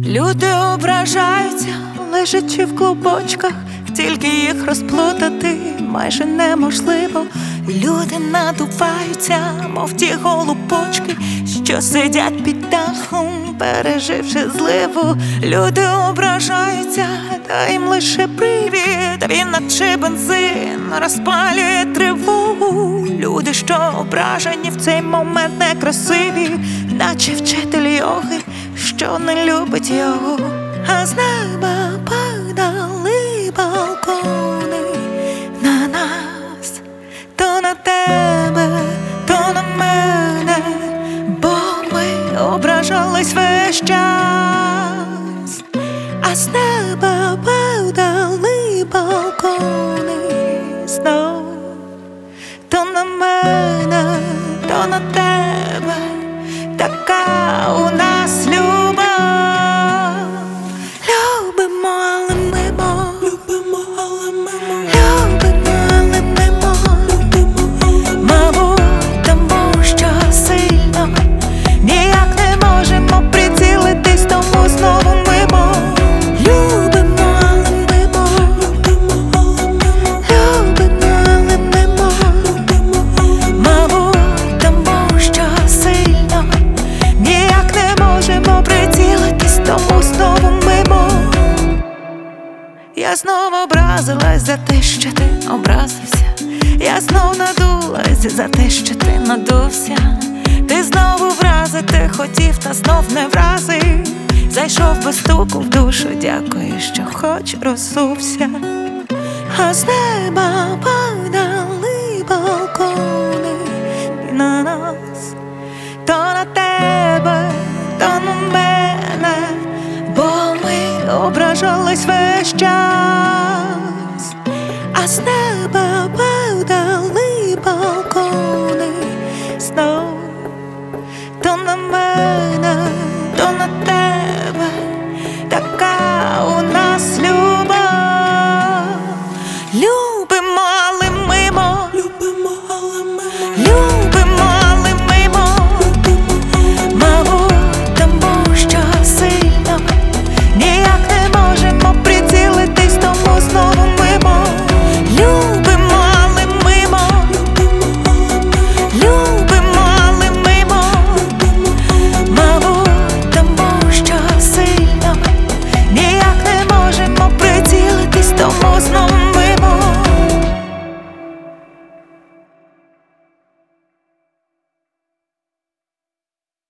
Люди ображаються, лежачи в клубочках, тільки їх розплутати майже неможливо. Люди надуваються, мов ті голубочки, що сидять під дахом, переживши зливу. Люди ображаються, дай їм лише привід, він наче бензин розпалює тривогу. Люди, що ображені в цей момент некрасиві, наче вчитель йоги, що не любить його. А з неба падали балкони на нас, то на тебе, то на мене, бо ми ображались весь час. А з неба падали балкони знов, то на мене, то на тебе, така у нас любов. Любимо, але мимо, любимо, але мимо, любимо, але мимо, мабуть, тому що сильно ніяк не можемо прицілитись, тому знову мимо. Любимо, але мимо, любимо, але мимо, мабуть, тому що сильно ніяк не можемо прицілитись, тому знову мимо. Я знову образилась за те, що ти образився. Я знов надулась за те, що ти надувся. Ти знову вразити хотів, та знов не вразив. Зайшов без стуку в душу, дякую, що хоч розсувся. А з неба падали балкони на нас, то на тебе, то на мене, бо ми ображались весь час.